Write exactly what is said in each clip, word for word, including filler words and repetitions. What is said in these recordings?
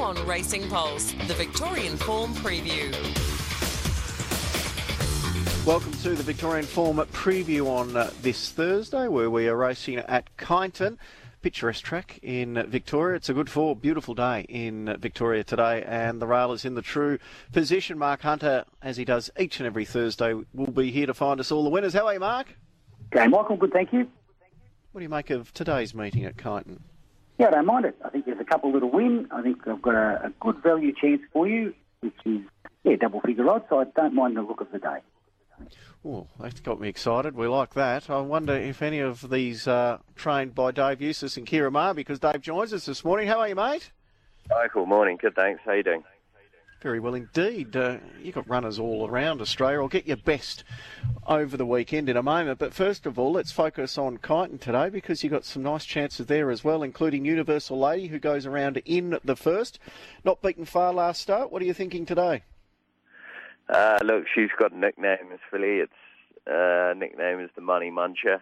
on Racing Pulse, the Victorian Form Preview. Welcome to the Victorian Form Preview on uh, this Thursday, where we are racing at Kyneton, picturesque track in Victoria. It's a good for beautiful day in Victoria today, and the rail is in the true position. Mark Hunter, as he does each and every Thursday, will be here to find us all the winners. How are you, Mark? Okay, Michael, good, thank you. What do you make of today's meeting at Kyneton? Yeah, I don't mind it. I think there's a couple little win. I think I've got a, a good value chance for you, which is, yeah, double figure odds, so I don't mind the look of the day. Oh, that's got me excited. We like that. I wonder if any of these are trained by Dave Eustace and Kira Maher, because Dave joins us this morning. How are you, mate? Michael, morning. Good, thanks. How you doing? Very well indeed. Uh, you've got runners all around Australia. I'll get your best over the weekend in a moment. But first of all, let's focus on Kyneton today, because you've got some nice chances there as well, including Universal Lady, who goes around in the first. Not beaten far last start. What are you thinking today? Uh, look, she's got a nickname as filly. Its uh, nickname is the Money Muncher.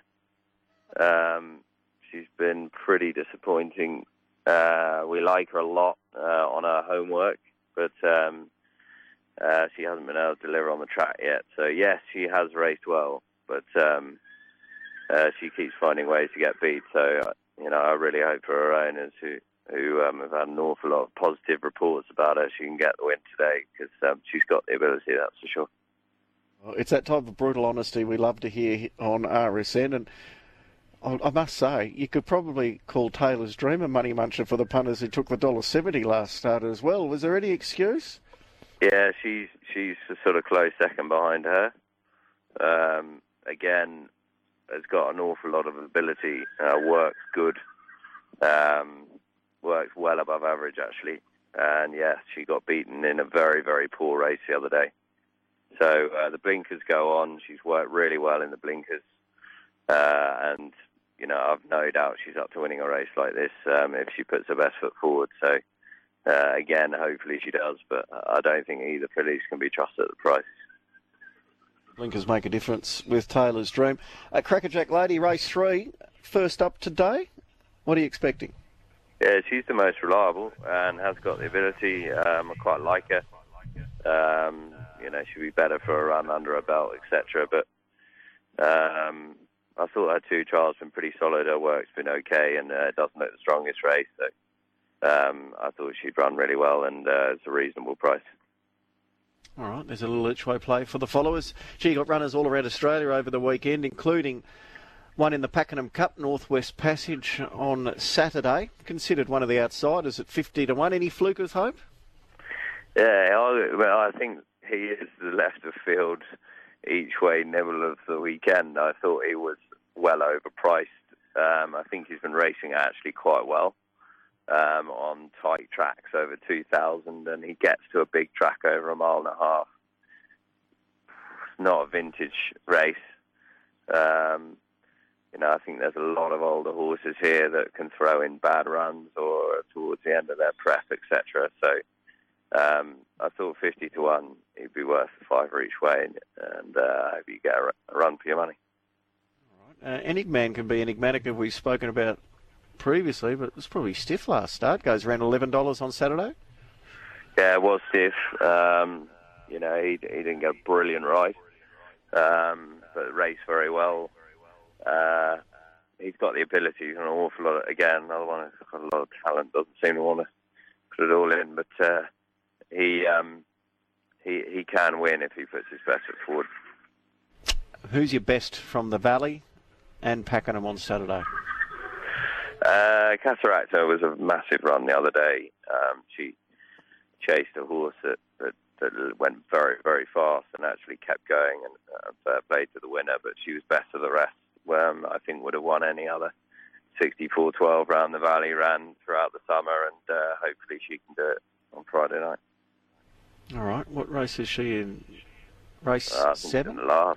Um, she's been pretty disappointing. Uh, we like her a lot uh, on her homework, but um, uh, she hasn't been able to deliver on the track yet. So, yes, she has raced well, but um, uh, she keeps finding ways to get beat. So, uh, you know, I really hope for her owners who, who um, have had an awful lot of positive reports about her, she can get the win today, because um, she's got the ability, that's for sure. Well, it's that type of brutal honesty we love to hear on R S N, and I must say, you could probably call Taylor's Dream a money muncher for the punters who took the one dollar seventy last start as well. Was there any excuse? Yeah, she's she's a sort of close second behind her. Um, again, has got an awful lot of ability, uh, works good, um, works well above average actually. And yeah, she got beaten in a very, very poor race the other day. So uh, the blinkers go on. She's worked really well in the blinkers. Uh, and You know, I've no doubt she's up to winning a race like this um, if she puts her best foot forward. So, uh, again, hopefully she does, but I don't think either fillies can be trusted at the prices. Blinkers make a difference with Taylor's Dream. Uh, Crackerjack Lady, race three, first up today. What are you expecting? Yeah, she's the most reliable and has got the ability. Um, I quite like her. Um, you know, she'll be better for a run under her belt, et cetera. But um, I thought her two trials been pretty solid. Her work's been okay, and uh, it doesn't look the strongest race. So um, I thought she'd run really well, and uh, it's a reasonable price. All right, there's a little each-way play for the followers. She got runners all around Australia over the weekend, including one in the Pakenham Cup, Northwest Passage, on Saturday. Considered one of the outsiders at fifty to one. Any flukers hope? Yeah, I, well, I think he is the left of field each way nibble of the weekend. I thought he was well overpriced. Um, I think he's been racing actually quite well um, on tight tracks over two thousand, and he gets to a big track over a mile and a half. It's not a vintage race. Um, you know, I think there's a lot of older horses here that can throw in bad runs or towards the end of their prep, et cetera. So um, I thought fifty to one, he'd be worth a fiver each way, and uh, I hope you get a, a run for your money. All right. Uh, Enigman can be enigmatic, as we've spoken about previously, but it was probably stiff last start. Goes around eleven dollars on Saturday. Yeah, it was stiff. Um, you know, he, he didn't get a brilliant ride, um, but raced very well. Uh, he's got the ability, an awful lot. Of, again, another one who's got a lot of talent. Doesn't seem to want to put it all in, but uh, he um, he he can win if he puts his best foot forward. Who's your best from the Valley and Pakenham on Saturday? Uh, Cataracta was a massive run the other day. Um, she chased a horse that, that, that went very, very fast and actually kept going, and uh, fair play to the winner, but she was best of the rest. Um, I think would have won any other sixty-four twelve round the Valley ran throughout the summer, and uh, hopefully she can do it on Friday night. All right. What race is she in? Race uh, seven? In the last.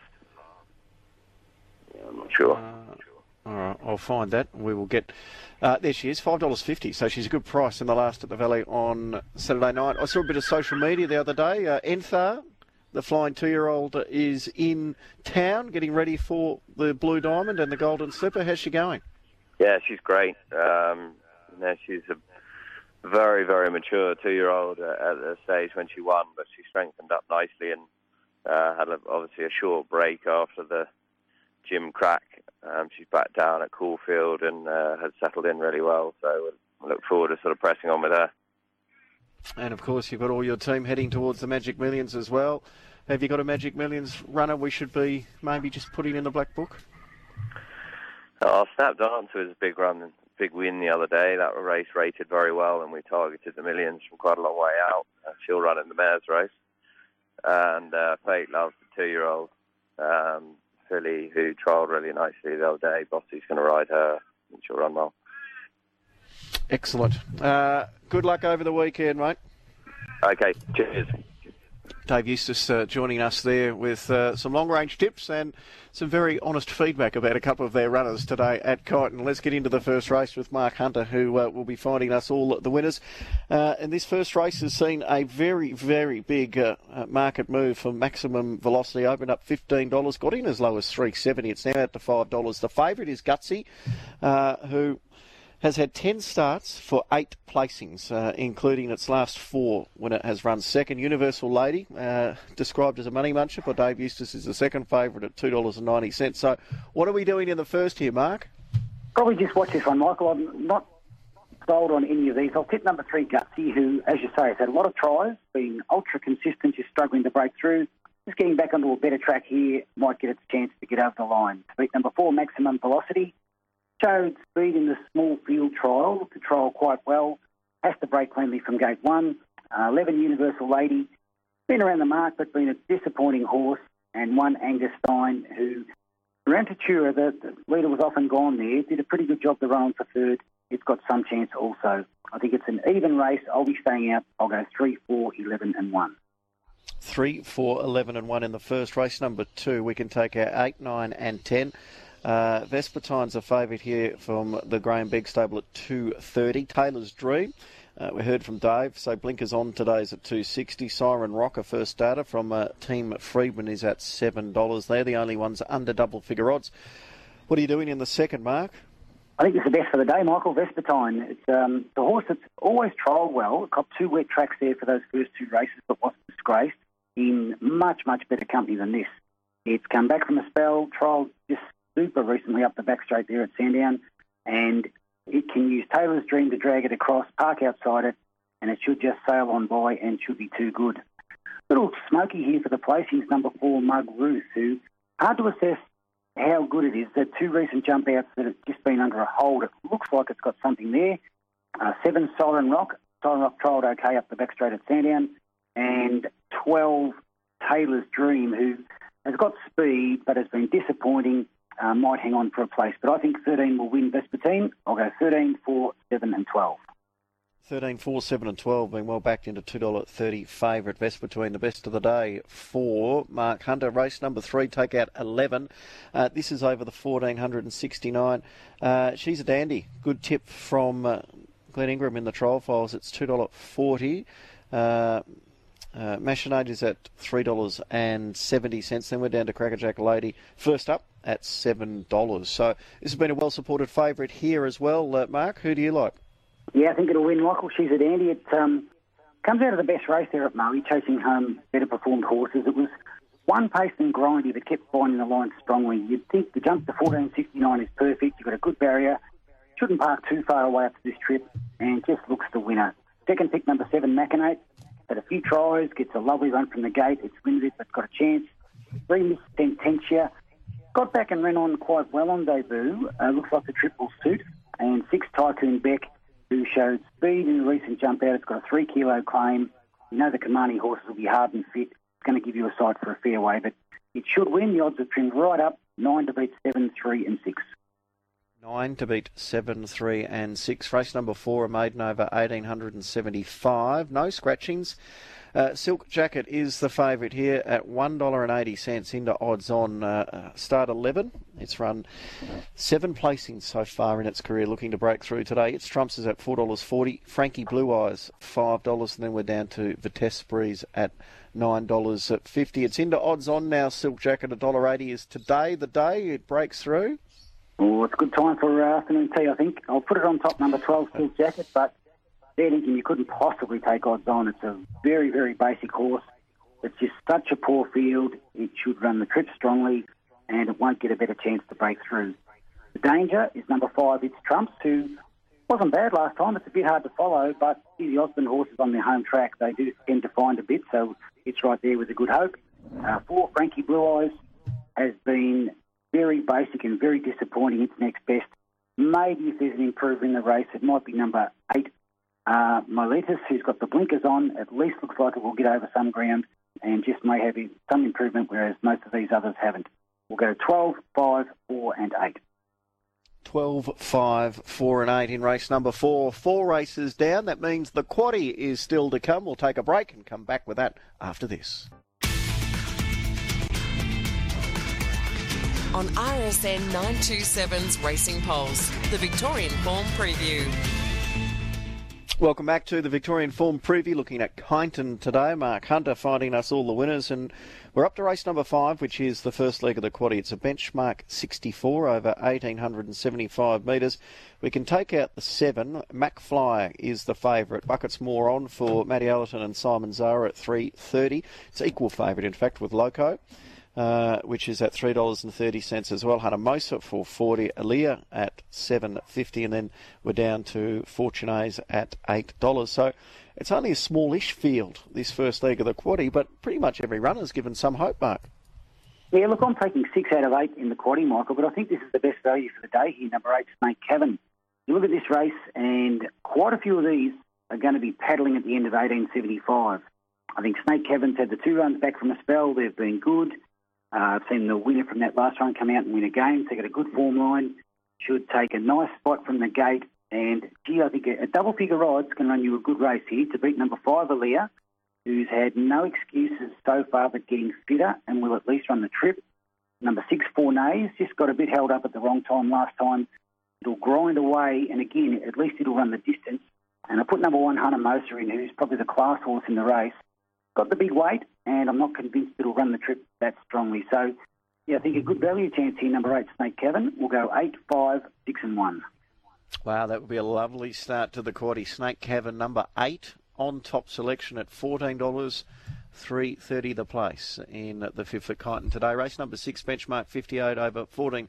Yeah, I'm not sure. Uh, all right. I'll find that. We will get... Uh, there she is, five dollars fifty. So she's a good price in the last at the Valley on Saturday night. I saw a bit of social media the other day. Uh, Enthar, the flying two-year-old, is in town getting ready for the Blue Diamond and the Golden Slipper. How's she going? Yeah, she's great. Um, you know, she's a very, very mature two-year-old at the stage when she won, but she strengthened up nicely and uh, had a, obviously a short break after the gym crack. Um, she's back down at Caulfield and uh, has settled in really well, so we'll look forward to sort of pressing on with her. And of course, you've got all your team heading towards the Magic Millions as well. Have you got a Magic Millions runner we should be maybe just putting in the black book? Oh, Snap Dancer was a big run, big win the other day. That race rated very well, and we targeted the Millions from quite a long way out. Uh, she'll run in the mares race. And uh, Fate Love, the two-year-old um, filly who trialled really nicely the other day. Bossy's going to ride her, and she'll run well. Excellent. Uh, good luck over the weekend, mate. Okay, cheers. Dave Eustace uh, joining us there with uh, some long-range tips and some very honest feedback about a couple of their runners today at Kyneton. Let's get into the first race with Mark Hunter, who uh, will be finding us all the winners. Uh, and this first race has seen a very, very big uh, uh, market move for Maximum Velocity. Opened up fifteen dollars, got in as low as three dollars seventy. It's now out to five dollars. The favourite is Gutsy, uh, who has had ten starts for eight placings, uh, including its last four when it has run second. Universal Lady, uh, described as a money muncher by Dave Eustace, is the second favourite at two dollars ninety. So what are we doing in the first here, Mark? Probably just watch this one, Michael. I'm not sold on any of these. I'll tip number three, Gutsy, who, as you say, has had a lot of tries, been ultra consistent, just struggling to break through. Just getting back onto a better track here might get its chance to get over the line. To beat number four, Maximum Velocity. Showed speed in the small field trial, the trial quite well. Has to break cleanly from gate one. Uh, eleven, Universal Lady. Been around the mark, but been a disappointing horse. And one, Angus Stein, who, around Tatura, the, the leader was often gone there. Did a pretty good job to run for third. It's got some chance also. I think it's an even race. I'll be staying out. I'll go three, four, eleven and one. three, four, eleven and one in the first race. Number two, we can take our eight, nine and ten. Uh, Vespertine's a favourite here from the Graham Begg stable at two thirty. Taylor's Dream, uh, we heard from Dave, so Blinkers On today's at two sixty. Siren Rock, a first starter from uh, Team Friedman, is at seven dollars. They're the only ones under double figure odds. What are you doing in the second, Mark? I think it's the best for the day, Michael. Vespertine. It's um, the horse that's always trialled well. It got two wet tracks there for those first two races, but wasn't disgraced. In much, much better company than this. It's come back from a spell, trialled just super recently up the back straight there at Sandown, and it can use Taylor's Dream to drag it across, park outside it, and it should just sail on by and should be too good. Little smoky here for the placings, number four, Mug Ruth, who, hard to assess how good it is. The two recent jump outs that have just been under a hold, it looks like it's got something there. Uh, seven, Siren Rock. Siren Rock trialled okay up the back straight at Sandown, and twelve, Taylor's Dream, who has got speed but has been disappointing. Uh, might hang on for a place, but I think thirteen will win Vespertine. I'll go thirteen, four, seven and twelve. thirteen, four, seven and twelve being well backed into two dollars thirty favourite. Vespertine, the best of the day for Mark Hunter. Race number three, take out eleven. Uh, this is over the fourteen sixty-nine. Uh, she's a dandy. Good tip from uh, Glenn Ingram in the trial files. It's two dollars forty. Uh, Uh, Machinage is at three dollars seventy. Then we're down to Crackerjack Lady, first up at seven dollars. So this has been a well-supported favourite here as well. Uh, Mark, who do you like? Yeah, I think it'll win, Michael. She's a dandy. It um, comes out of the best race there at Murray, chasing home better-performed horses. It was one pace and grindy, but kept finding the line strongly. You'd think the jump to fourteen sixty-nine is perfect. You've got a good barrier. Shouldn't park too far away after this trip, and just looks the winner. Second pick, number seven, Machinate. Had a few tries, gets a lovely run from the gate. It's limited, but got a chance. Three, Miss Sententia. Got back and ran on quite well on debut. Uh, looks like the trip will suit. And six, Tycoon Beck, who showed speed in the recent jump out. It's got a three kilo claim. You know the commanding horses will be hard and fit. It's going to give you a sight for a fairway, but it should win. The odds are trimmed right up. Nine to beat seven, three and six. Nine to beat seven, three and six. Race number four, a maiden over eighteen seventy-five. No scratchings. Uh, Silk Jacket is the favourite here at one dollar eighty into odds on. Uh, start eleven. It's run seven placings so far in its career, looking to break through today. Its trumps is at four dollars forty. Frankie Blue Eyes, five dollars. And then we're down to Vitesse Breeze at nine dollars fifty. It's into odds on now, Silk Jacket. one dollar eighty is today the day it breaks through. Oh, it's a good time for uh, afternoon tea, I think. I'll put it on top, number twelve, Silk Jacket, but fair dinkum you couldn't possibly take odds on. It's a very, very basic horse. It's just such a poor field. It should run the trip strongly, and it won't get a better chance to break through. The danger is number five, It's Trumps, who wasn't bad last time. It's a bit hard to follow, but the Osborne horses on their home track, they do tend to find a bit, so it's right there with a good hope. Uh, four, Frankie Blue Eyes, has been very basic and very disappointing. It's next best. Maybe if there's an improver in the race, it might be number eight, uh, Miletus, who's got the blinkers on. At least looks like it will get over some ground and just may have some improvement, whereas most of these others haven't. We'll go twelve, five, four and eight. twelve, five, four and eight in race number four. Four races down. That means the quaddie is still to come. We'll take a break and come back with that after this. On R S N nine twenty-seven's Racing Pulse, the Victorian Form Preview. Welcome back to the Victorian Form Preview, looking at Kyneton today. Mark Hunter finding us all the winners, and we're up to race number five, which is the first leg of the quaddie. It's a benchmark sixty-four over one thousand eight hundred seventy-five metres. We can take out the seven. McFly is the favourite. Buckets more on for Matty Allerton and Simon Zara at three thirty. It's equal favourite, in fact, with Loco. Uh, which is at three dollars thirty as well. Hunter Mosa for forty, Aaliyah at seven fifty, and then we're down to Fortunays at eight dollars. So it's only a smallish field, this first leg of the quaddie, but pretty much every runner's given some hope, Mark. Yeah, look, I'm taking six out of eight in the quaddie, Michael, but I think this is the best value for the day here, number eight, Snake Cavern. You look at this race, and quite a few of these are going to be paddling at the end of eighteen seventy-five. I think Snake Cavern's had the two runs back from a spell. They've been good. Uh, I've seen the winner from that last run come out and win a game. So they've got a good form line. Should take a nice spot from the gate. And, gee, I think a, a double-figure odds can run you a good race here to beat number five, Aaliyah, who's had no excuses so far but getting fitter and will at least run the trip. Number six, Fornays, just got a bit held up at the wrong time last time. It'll grind away, and again, at least it'll run the distance. And I put number one, Hunter Mosa, in, who's probably the class horse in the race. Got the big weight, and I'm not convinced it'll run the trip that strongly. So, yeah, I think a good value chance here, number eight, Snake Cavern. We'll go eight, five, six and one. Wow, that would be a lovely start to the quaddie. Snake Cavern, number eight, on top selection at fourteen dollars three thirty the place in the fifth at Kyneton today. Race number six, benchmark fifty-eight over fourteen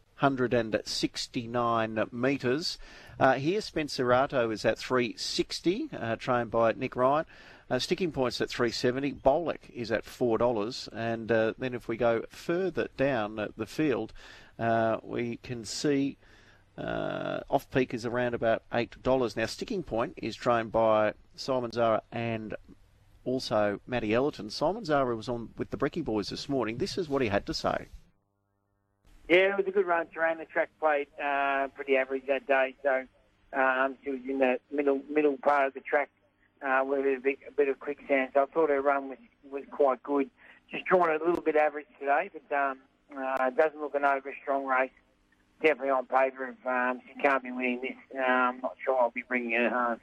sixty-nine metres. Uh, here, Spencerato is at three sixty, uh, trained by Nick Ryan. Uh, sticking points at three seventy. Bolek is at four dollars. And uh, then if we go further down uh, the field, uh, we can see uh, off-peak is around about eight dollars. Now, sticking point is trained by Simon Zara and also Matty Allerton. Simon Zara was on with the Brecky boys this morning. This is what he had to say. Yeah, it was a good run. Around the track played uh, pretty average that day, so um, she was in the middle middle part of the track uh, with a bit, a bit of quicksand. So I thought her run was was quite good. Just drawn a little bit average today, but um, uh, doesn't look an over strong race. Definitely on paper. If um, she can't be winning this, uh, I'm not sure I'll be bringing her home.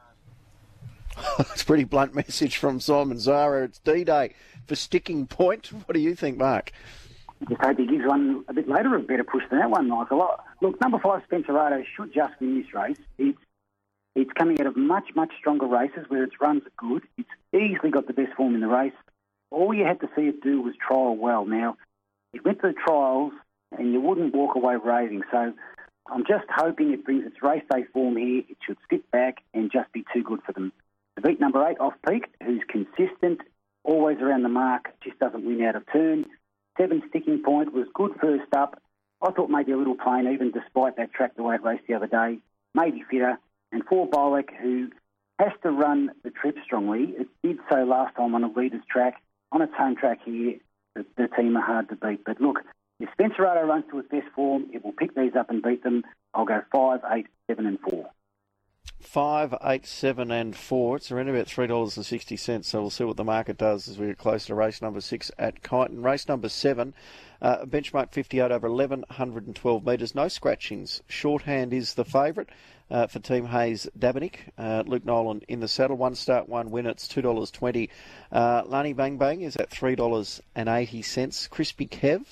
It's a pretty blunt message from Simon Zara. It's D-Day for sticking point. What do you think, Mark? I just hope he gives one a bit later a better push than that one, Michael. Look, number five, Spencerato, should just win this race. It's it's coming out of much, much stronger races where its runs are good. It's easily got the best form in the race. All you had to see it do was trial well. Now, it went to the trials and you wouldn't walk away raving. So I'm just hoping it brings its race day form here. It should sit back and just be too good for them. To beat number eight, Off Peak, who's consistent, always around the mark, just doesn't win out of turn. Seven, Sticking Point, was good first up. I thought maybe a little plain, even despite that track the way it raced the other day. Maybe fitter. And four, Bolek, who has to run the trip strongly. It did so last time on a leader's track. On its home track here, the, the team are hard to beat. But look, if Spencerato runs to its best form, it will pick these up and beat them. I'll go five, eight, seven and four. Five, eight, seven, and four. It's around about three dollars and sixty cents. So we'll see what the market does as we get close to race number six at Kyneton. Race number seven, uh, benchmark fifty-eight over eleven twelve metres. No scratchings. Shorthand is the favourite uh, for Team Hayes Dabinick. Uh, Luke Nolan in the saddle. One start, one win. It's two dollars twenty. Uh, Lani Bang Bang is at three dollars and eighty cents. Crispy Kev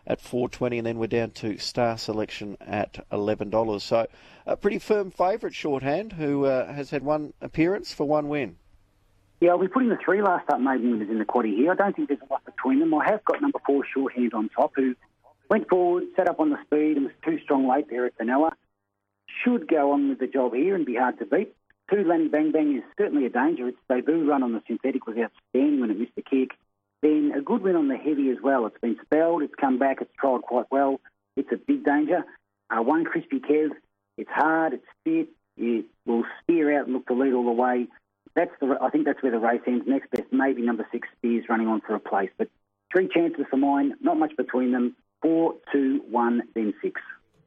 at four twenty, and then we're down to Star Selection at eleven dollars. So a pretty firm favourite, Shorthand, who uh, has had one appearance for one win. Yeah, I'll be putting the three last up maiden winners in the quaddie here. I don't think there's a lot between them. I have got number four, Shorthand, on top, who went forward, set up on the speed, and was too strong late there at Fenella. Should go on with the job here and be hard to beat. Two, Lanny Bang Bang, is certainly a danger. Its debut run on the synthetic was outstanding when it missed the kick. Then a good win on the heavy as well. It's been spelled, it's come back, it's trialled quite well. It's a big danger. Uh, one, Crispy Kev, it's hard, it's fit, it will spear out and look to lead all the way. That's the. I think that's where the race ends. Next best, maybe number six, Spears, running on for a place. But three chances for mine, not much between them. Four, two, one, then six.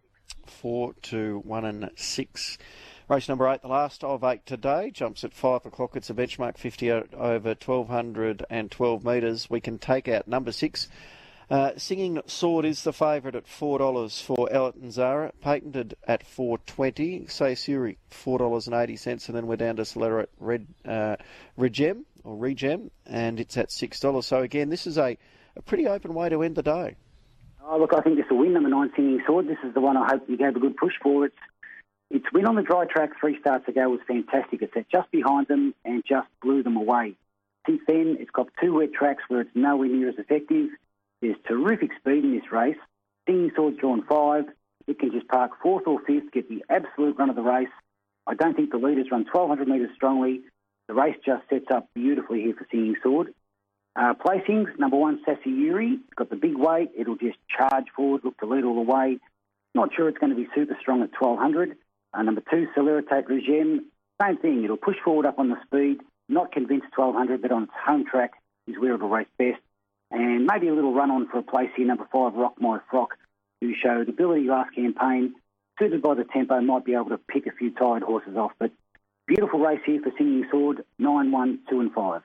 Four, two, one, and six. Race number eight, the last of eight today, jumps at five o'clock. It's a benchmark fifty over twelve hundred twelve metres. We can take out number six. Uh, Singing Sword is the favourite at four dollars for Elton Zara, patented at four twenty. Say Suri, four dollars eighty, and then we're down to Solera at Red, uh, Regem, or Regem, and it's at six dollars. So again, this is a, a pretty open way to end the day. Oh, look, I think this will win, number nine, Singing Sword. This is the one I hope you gave a good push for. It's its win on the dry track three starts ago was fantastic. It sat just behind them and just blew them away. Since then, it's got two wet tracks where it's nowhere near as effective. There's terrific speed in this race. Singing Sword's drawn five. It can just park fourth or fifth, get the absolute run of the race. I don't think the leaders run twelve hundred metres strongly. The race just sets up beautifully here for Singing Sword. Uh, placings, number one, Sassy Yuri. It's got the big weight. It'll just charge forward, look to lead all the way. Not sure it's going to be super strong at twelve hundred. Uh, number two, Celeritate Regime. Same thing. It'll push forward up on the speed. Not convinced twelve hundred, but on its home track is where it'll race best. And maybe a little run on for a place here. Number five, Rock My Frock, who showed ability last campaign. Suited by the tempo, might be able to pick a few tired horses off. But beautiful race here for Singing Sword. Nine, one, two, and five.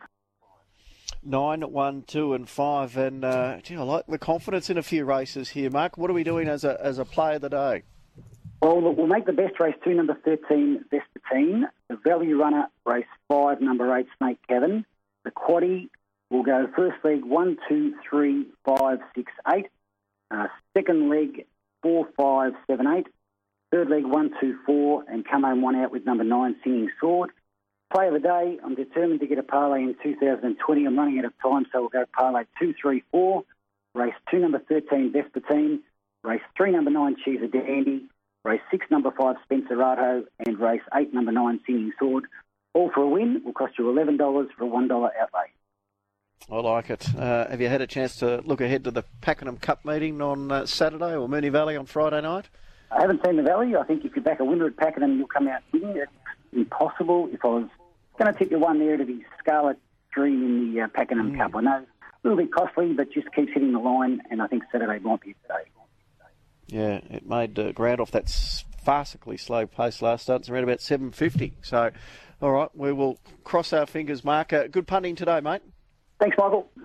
Nine, one, two, and five, and uh, gee, I like the confidence in a few races here, Mark. What are we doing as a as a play of the day? Well, look, we'll make the best race two, number thirteen, Vespertine. The value runner, race five, number eight, Snake Cabin. The quaddie will go first leg one, two, three, five, six, eight. Uh, second leg four, five, seven, eight. Third leg one, two, four, and come home one out with number nine, Singing Sword. Play of the day, I'm determined to get a parlay in two thousand twenty. I'm running out of time, so we'll go parlay two, three, four. Race two, number thirteen, Vespertine. Race three, number nine, She's a Dandy. Race six, number five, Spencerado. And race eight, number nine, Singing Sword. All for a win will cost you eleven dollars for a one dollar outlay. I like it. Uh, have you had a chance to look ahead to the Pakenham Cup meeting on uh, Saturday, or Moonee Valley on Friday night? I haven't seen the Valley. I think if you back a winner at Pakenham, you'll come out winning. It's impossible. If I was going to tip you one there, to be Scarlet Dream in the uh, Pakenham mm. Cup. I know, a little bit costly, but just keeps hitting the line, and I think Saturday might be today. Yeah, it made uh, ground off that farcically slow pace last start. It's around about seven fifty. So, all right, we will cross our fingers, Mark. Uh, good punting today, mate. Thanks, Michael.